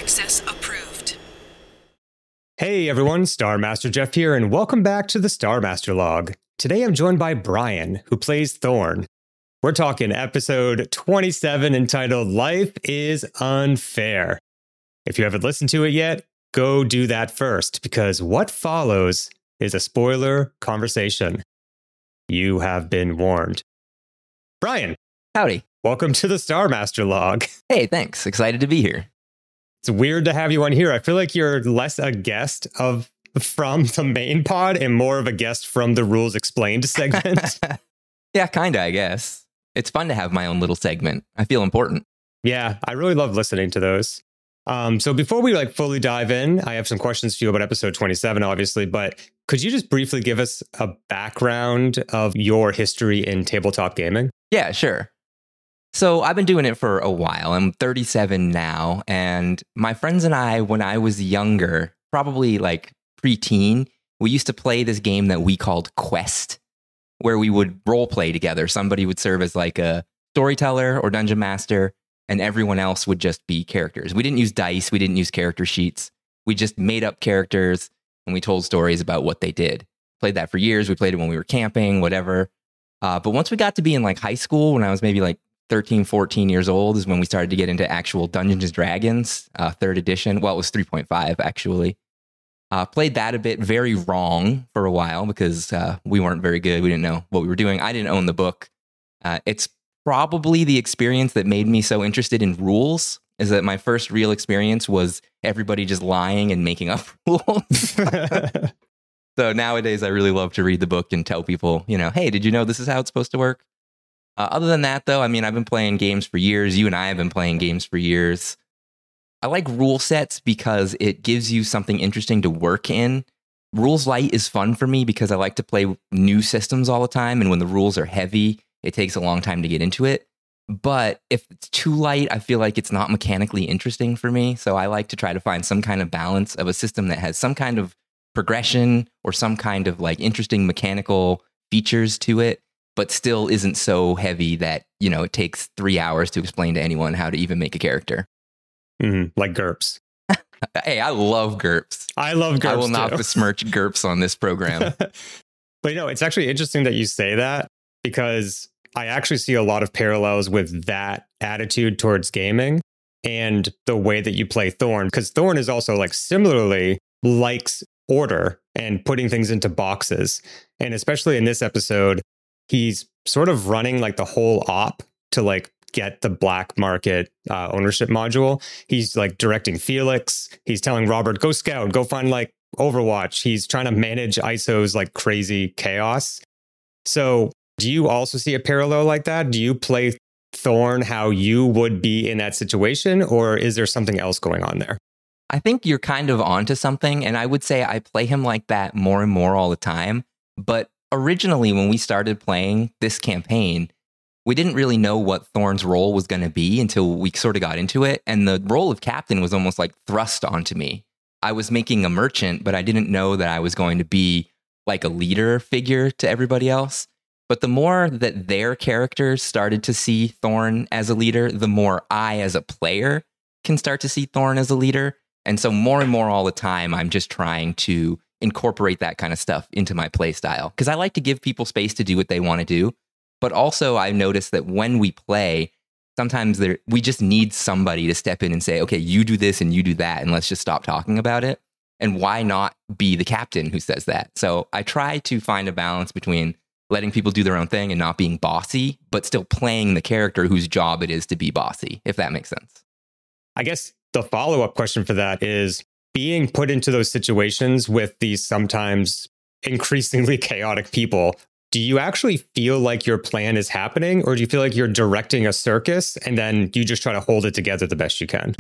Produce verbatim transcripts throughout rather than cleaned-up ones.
Access approved. Hey everyone, Star Master Jeff here, and welcome back to the Star Master Log. Today I'm joined by Brian, who plays Thorn. We're talking episode twenty-seven entitled Life is Unfair. If you haven't listened to it yet, go do that first, because what follows is a spoiler conversation. You have been warned. Brian. Howdy. Welcome to the Star Master Log. Hey, thanks. Excited to be here. It's weird to have you on here. I feel like you're less a guest of from the main pod and more of a guest from the Rules Explained segment. Yeah, kind of, I guess. It's fun to have my own little segment. I feel important. Yeah, I really love listening to those. Um, so before we like fully dive in, I have some questions for you about episode twenty-seven, obviously, but could you just briefly give us a background of your history in tabletop gaming? Yeah, sure. So I've been doing it for a while. I'm thirty-seven now, and my friends and I, when I was younger, probably like preteen, we used to play this game that we called Quest, where we would role play together. Somebody would serve as like a storyteller or dungeon master, and everyone else would just be characters. We didn't use dice. We didn't use character sheets. We just made up characters, and we told stories about what they did. Played that for years. We played it when we were camping, whatever. Uh, but once we got to be in like high school, when I was maybe like thirteen, fourteen years old, is when we started to get into actual Dungeons and Dragons, uh, third edition. Well, it was three point five, actually. Uh, played that a bit very wrong for a while because uh, we weren't very good. We didn't know what we were doing. I didn't own the book. Uh, it's probably the experience that made me so interested in rules, is that my first real experience was everybody just lying and making up rules. So nowadays, I really love to read the book and tell people, you know, hey, did you know this is how it's supposed to work? Uh, other than that, though, I mean, I've been playing games for years. You and I have been playing games for years. I like rule sets because it gives you something interesting to work in. Rules light is fun for me because I like to play new systems all the time. And when the rules are heavy, it takes a long time to get into it. But if it's too light, I feel like it's not mechanically interesting for me. So I like to try to find some kind of balance of a system that has some kind of progression or some kind of like interesting mechanical features to it, but still isn't so heavy that, you know, it takes three hours to explain to anyone how to even make a character. Mm, like GURPS. Hey, I love GURPS. I love GURPS I will not too. besmirch GURPS on this program. But you know, it's actually interesting that you say that, because I actually see a lot of parallels with that attitude towards gaming and the way that you play Thorn, because Thorn is also like similarly likes order and putting things into boxes. And especially in this episode, he's sort of running like the whole op to like get the black market uh, ownership module. He's like directing Felix. He's telling Robert, go scout, go find like Overwatch. He's trying to manage I S O's like crazy chaos. So do you also see a parallel like that? Do you play Thorn how you would be in that situation, or is there something else going on there? I think you're kind of onto something, and I would say I play him like that more and more all the time. But originally, when we started playing this campaign, we didn't really know what Thorn's role was going to be until we sort of got into it. And the role of captain was almost like thrust onto me. I was making a merchant, but I didn't know that I was going to be like a leader figure to everybody else. But the more that their characters started to see Thorn as a leader, the more I, as a player, can start to see Thorn as a leader. And so more and more all the time, I'm just trying to incorporate that kind of stuff into my play style, because I like to give people space to do what they want to do. But also I notice that when we play, sometimes there, we just need somebody to step in and say, okay, you do this and you do that, and let's just stop talking about it. And why not be the captain who says that? So I try to find a balance between letting people do their own thing and not being bossy, but still playing the character whose job it is to be bossy, if that makes sense. I guess the follow-up question for that is, being put into those situations with these sometimes increasingly chaotic people, do you actually feel like your plan is happening, or do you feel like you're directing a circus and then you just try to hold it together the best you can?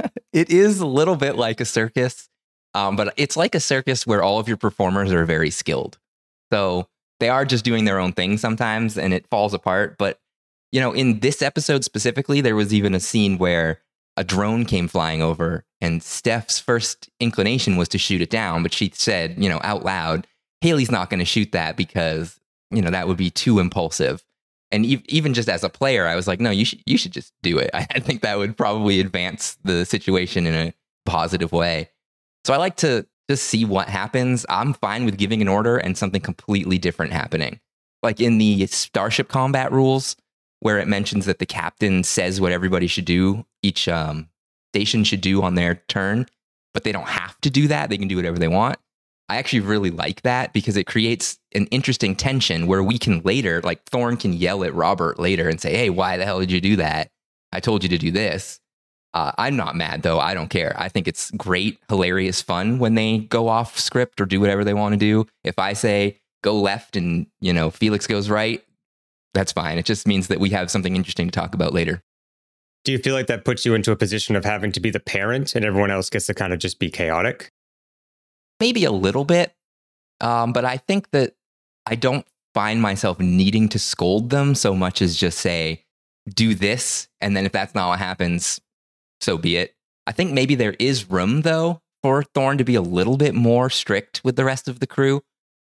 It is a little bit like a circus, um, but it's like a circus where all of your performers are very skilled. So they are just doing their own thing sometimes, and it falls apart. But, you know, in this episode specifically, there was even a scene where a drone came flying over, and Steph's first inclination was to shoot it down. But she said, you know, out loud, Haley's not going to shoot that because, you know, that would be too impulsive. And e- even just as a player, I was like, no, you should you should just do it. I think that would probably advance the situation in a positive way. So I like to just see what happens. I'm fine with giving an order and something completely different happening. Like in the Starship Combat rules, where it mentions that the captain says what everybody should do, each um, station should do on their turn, but they don't have to do that. They can do whatever they want. I actually really like that because it creates an interesting tension where we can later, like Thorn can yell at Robert later and say, hey, why the hell did you do that? I told you to do this. Uh, I'm not mad, though. I don't care. I think it's great, hilarious fun when they go off script or do whatever they want to do. If I say go left and, you know, Felix goes right, that's fine. It just means that we have something interesting to talk about later. Do you feel like that puts you into a position of having to be the parent and everyone else gets to kind of just be chaotic? Maybe a little bit. Um, but I think that I don't find myself needing to scold them so much as just say, do this. And then if that's not what happens, so be it. I think maybe there is room, though, for Thorn to be a little bit more strict with the rest of the crew.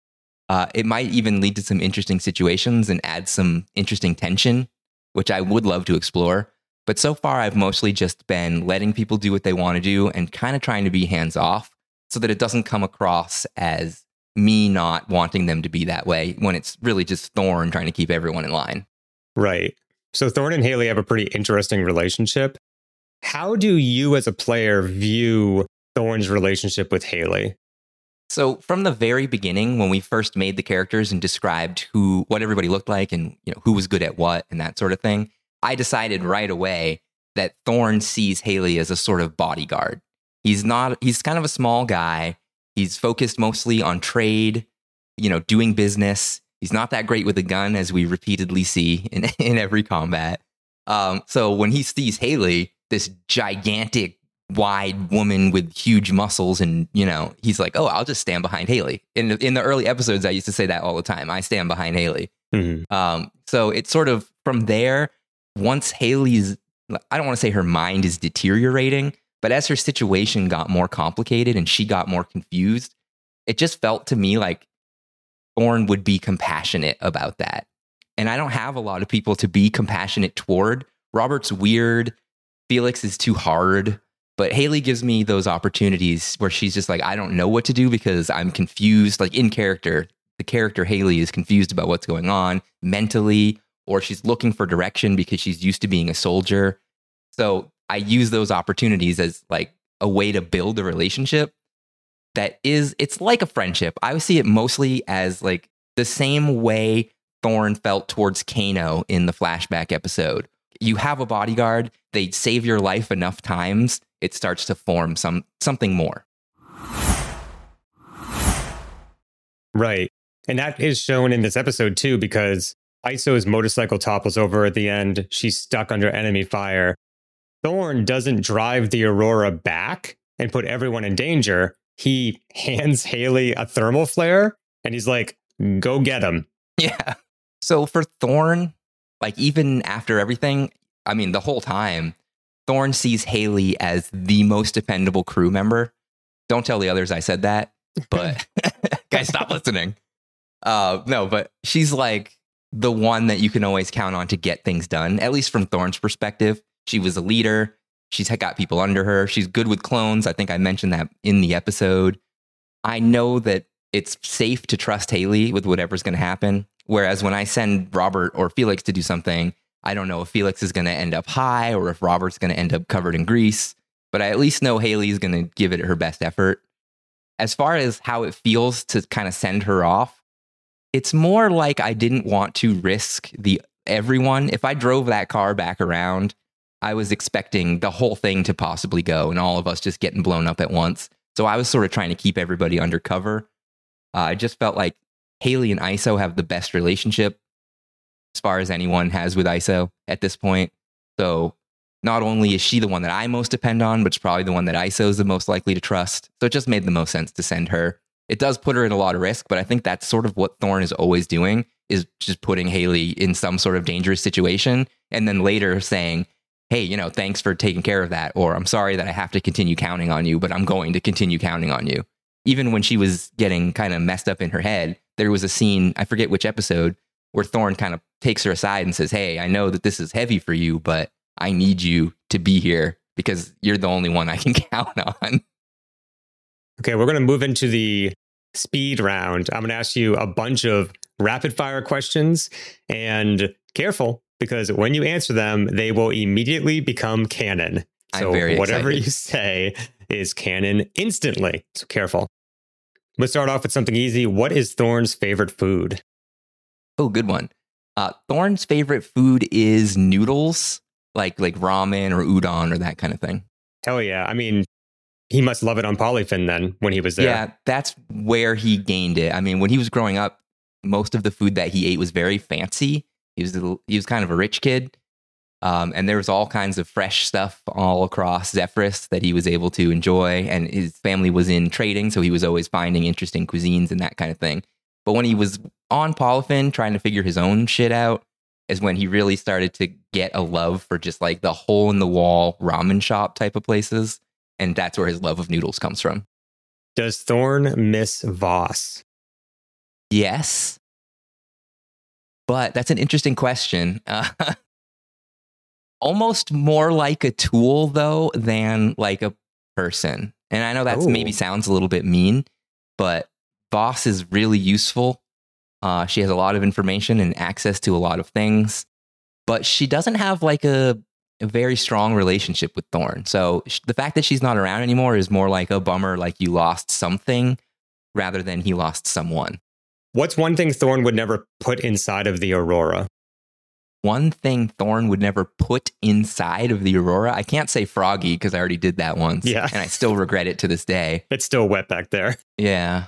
Uh, it might even lead to some interesting situations and add some interesting tension, which I would love to explore. But so far, I've mostly just been letting people do what they want to do and kind of trying to be hands off so that it doesn't come across as me not wanting them to be that way when it's really just Thorn trying to keep everyone in line. Right. So Thorn and Haley have a pretty interesting relationship. How do you as a player view Thorn's relationship with Haley? So from the very beginning, when we first made the characters and described who, what everybody looked like and, you know, who was good at what and that sort of thing, I decided right away that Thorn sees Haley as a sort of bodyguard. He's not, he's kind of a small guy. He's focused mostly on trade, you know, doing business. He's not that great with a gun, as we repeatedly see in, in every combat. Um, so when he sees Haley, this gigantic, wide woman with huge muscles, and, you know, he's like, oh, I'll just stand behind Haley. In the, in the early episodes, I used to say that all the time. I stand behind Haley. Mm-hmm. Um, so it's sort of from there, once Haley's, I don't want to say her mind is deteriorating, but as her situation got more complicated and she got more confused, it just felt to me like Thorn would be compassionate about that. And I don't have a lot of people to be compassionate toward. Robert's weird. Felix is too hard. But Haley gives me those opportunities where she's just like, I don't know what to do because I'm confused. Like in character, the character Haley is confused about what's going on mentally, or she's looking for direction because she's used to being a soldier. So I use those opportunities as like a way to build a relationship that is, it's like a friendship. I see it mostly as like the same way Thorn felt towards Kano in the flashback episode. You have a bodyguard, they save your life enough times, it starts to form some something more. Right. And that is shown in this episode too, because Iso's motorcycle topples over at the end. She's stuck under enemy fire. Thorn doesn't drive the Aurora back and put everyone in danger. He hands Haley a thermal flare and he's like, go get him. Yeah. So for Thorn, like even after everything, I mean, the whole time, Thorn sees Haley as the most dependable crew member. Don't tell the others I said that, but guys, stop listening. Uh, no, but she's like the one that you can always count on to get things done, at least from Thorn's perspective. She was a leader. She's got people under her. She's good with clones. I think I mentioned that in the episode. I know that it's safe to trust Haley with whatever's going to happen. Whereas when I send Robert or Felix to do something, I don't know if Felix is going to end up high or if Robert's going to end up covered in grease. But I at least know Haley is going to give it her best effort. As far as how it feels to kind of send her off, it's more like I didn't want to risk the everyone. If I drove that car back around, I was expecting the whole thing to possibly go and all of us just getting blown up at once. So I was sort of trying to keep everybody under cover. Uh, I just felt like Haley and Iso have the best relationship as far as anyone has with Iso at this point. So not only is she the one that I most depend on, but it's probably the one that Iso is the most likely to trust. So it just made the most sense to send her. It does put her in a lot of risk, but I think that's sort of what Thorn is always doing, is just putting Haley in some sort of dangerous situation and then later saying, hey, you know, thanks for taking care of that. Or I'm sorry that I have to continue counting on you, but I'm going to continue counting on you. Even when she was getting kind of messed up in her head, there was a scene, I forget which episode, where Thorn kind of takes her aside and says, hey, I know that this is heavy for you, but I need you to be here because you're the only one I can count on. Okay, we're going to move into the speed round. I'm going to ask you a bunch of rapid fire questions, and careful, because when you answer them, they will immediately become canon. So I'm very whatever excited. you say is canon instantly. So careful. Let's start off with something easy. What is Thorn's favorite food? Oh, good one. Uh, Thorn's favorite food is noodles, like like ramen or udon or that kind of thing. Hell yeah. I mean, he must love it on Polyfin then when he was there. Yeah, that's where he gained it. I mean, when he was growing up, most of the food that he ate was very fancy. He was a, he was kind of a rich kid. Um, and there was all kinds of fresh stuff all across Zephyrus that he was able to enjoy. And his family was in trading, so he was always finding interesting cuisines and that kind of thing. But when he was on Polyfin trying to figure his own shit out is when he really started to get a love for just like the hole-in-the-wall ramen shop type of places. And that's where his love of noodles comes from. Does Thorn miss Voss? Yes. But that's an interesting question. Uh, almost more like a tool, though, than like a person. And I know that maybe sounds a little bit mean, but Voss is really useful. Uh, she has a lot of information and access to a lot of things, but she doesn't have like a, a very strong relationship with Thorn. So sh- the fact that she's not around anymore is more like a bummer, like you lost something rather than he lost someone. What's one thing Thorn would never put inside of the Aurora? One thing Thorn would never put inside of the Aurora. I can't say Froggy because I already did that once. Yeah. And I still regret it to this day. It's still wet back there. Yeah.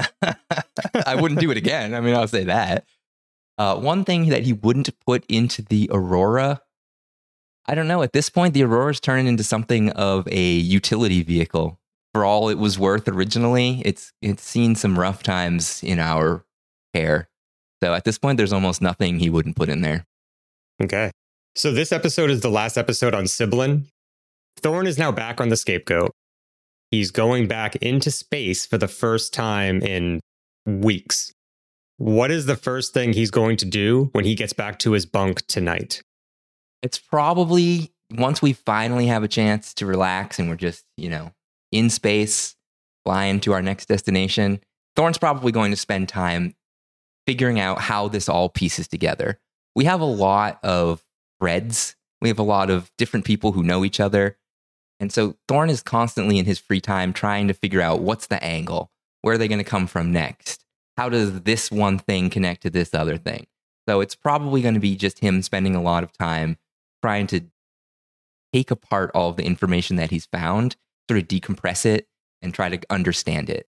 I wouldn't do it again. I mean, I'll say that. Uh, one thing that he wouldn't put into the Aurora, I don't know. At this point, the Aurora's turning into something of a utility vehicle. For all it was worth originally, it's it's seen some rough times in our care. So at this point, there's almost nothing he wouldn't put in there. Okay. So this episode is the last episode on Siblin. Thorn is now back on the Scapegoat. He's going back into space for the first time in weeks. What is the first thing he's going to do when he gets back to his bunk tonight? It's probably once we finally have a chance to relax and we're just, you know, in space, flying to our next destination, Thorn's probably going to spend time figuring out how this all pieces together. We have a lot of threads. We have a lot of different people who know each other. And so Thorn is constantly in his free time trying to figure out what's the angle? Where are they going to come from next? How does this one thing connect to this other thing? So it's probably going to be just him spending a lot of time trying to take apart all of the information that he's found, sort of decompress it, and try to understand it.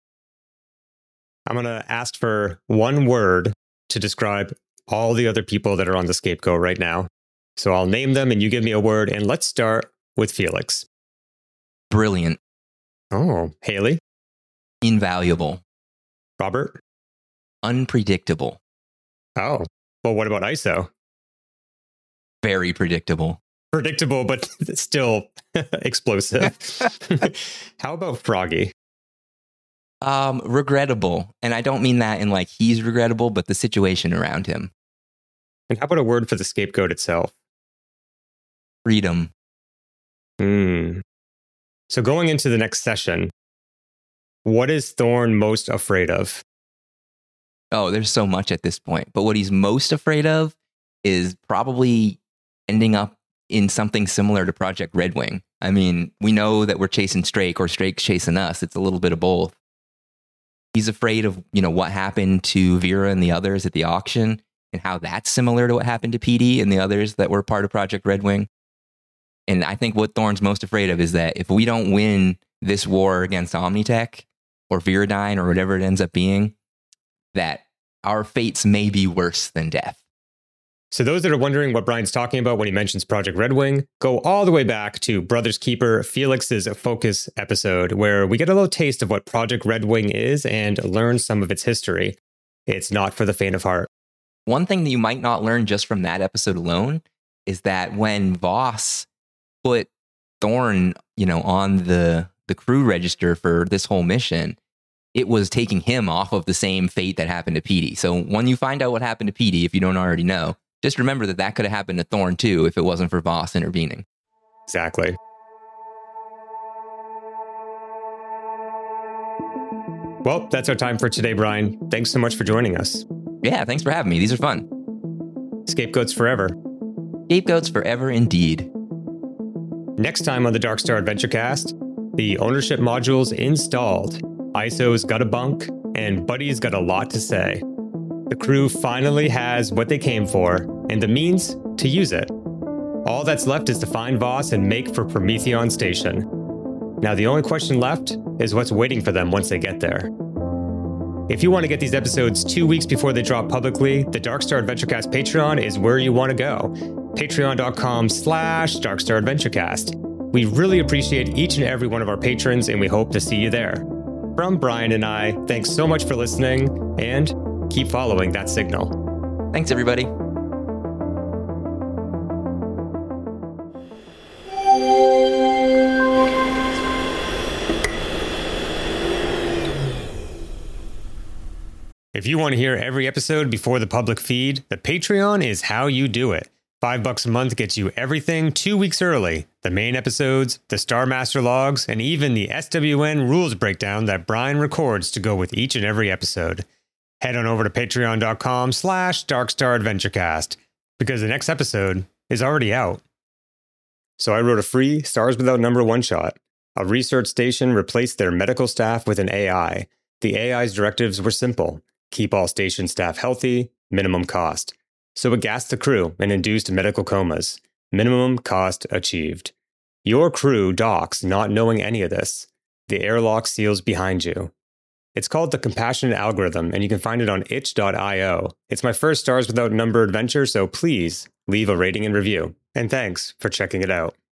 I'm going to ask for one word to describe all the other people that are on the Scapegoat right now. So I'll name them and you give me a word, and let's start with Felix. Brilliant. Oh, Haley. Invaluable. Robert. Unpredictable. Oh, well, what about I S O? Very predictable. Predictable, but still explosive. How about Froggy? Um, regrettable. And I don't mean that in like he's regrettable, but the situation around him. And how about a word for the Scapegoat itself? Freedom. Hmm. So going into the next session, what is Thorn most afraid of? Oh, there's so much at this point. But what he's most afraid of is probably ending up in something similar to Project Red Wing. I mean, we know that we're chasing Strake or Strake's chasing us. It's a little bit of both. He's afraid of, you know, what happened to Vera and the others at the auction and how that's similar to what happened to P D and the others that were part of Project Red Wing. And I think what Thorn's most afraid of is that if we don't win this war against Omnitech or Viridyne or whatever it ends up being, that our fates may be worse than death. So those that are wondering what Brian's talking about when he mentions Project Red Wing, go all the way back to Brothers Keeper, Felix's Focus episode, where we get a little taste of what Project Red Wing is and learn some of its history. It's not for the faint of heart. One thing that you might not learn just from that episode alone is that when Voss put Thorn, you know, on the, the crew register for this whole mission, it was taking him off of the same fate that happened to Petey. So when you find out what happened to Petey, if you don't already know, just remember that that could have happened to Thorn too if it wasn't for Voss intervening. Exactly. Well, that's our time for today, Brian. Thanks so much for joining us. Yeah, thanks for having me. These are fun. Scapegoats forever. Scapegoats forever indeed. Next time on the Darkstar AdventureCast, the ownership module's installed, I S O's got a bunk, and Buddy's got a lot to say. The crew finally has what they came for, and the means to use it. All that's left is to find Voss and make for Prometheon Station. Now the only question left is what's waiting for them once they get there. If you want to get these episodes two weeks before they drop publicly, the Darkstar AdventureCast Patreon is where you want to go. Patreon.com slash Darkstar AdventureCast. We really appreciate each and every one of our patrons, and we hope to see you there. From Brian and I, thanks so much for listening, and keep following that signal. Thanks, everybody. If you want to hear every episode before the public feed, the Patreon is how you do it. Five bucks a month gets you everything two weeks early. The main episodes, the Star Master logs, and even the S W N rules breakdown that Brian records to go with each and every episode. Head on over to patreon.com slash Darkstar AdventureCast, because the next episode is already out. So I wrote a free Stars Without Number one-shot. A research station replaced their medical staff with an A I. The A I's directives were simple. Keep all station staff healthy, minimum cost. So it gassed the crew and induced medical comas. Minimum cost achieved. Your crew docks not knowing any of this. The airlock seals behind you. It's called the Compassionate Algorithm, and you can find it on itch dot io. It's my first Stars Without Number adventure, so please leave a rating and review. And thanks for checking it out.